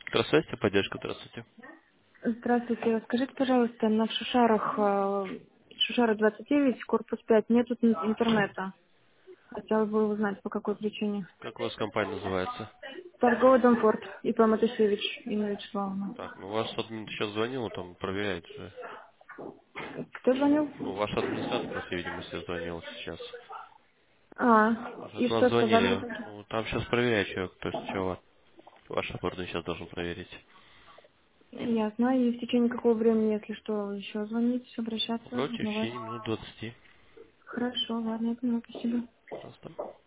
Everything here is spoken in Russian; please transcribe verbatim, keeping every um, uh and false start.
Здравствуйте, поддержка, здравствуйте. Здравствуйте. Скажите, пожалуйста, на Шушарах, э, Шушара двадцать девять, корпус пять, нет тут ин- интернета. Хотела бы узнать, по какой причине. Как у вас компания называется? Торговый дом Форд, И П Матусевич, Инна Вячеславовна. Так, ну ваш админ сейчас звонил, там проверяет же. Кто звонил? Ну, ваш администратор, по всей видимости, звонил сейчас. А, Уже и до нас что сказали в звонили. итоге? Ну, там сейчас проверяет человек, то есть что ваш админ сейчас должен проверить. Ясно. И в течение какого времени, если что, еще звонить, обращаться, Вроде в узнавать? течение минут двадцати. Хорошо, ладно, я поняла, спасибо. Просто.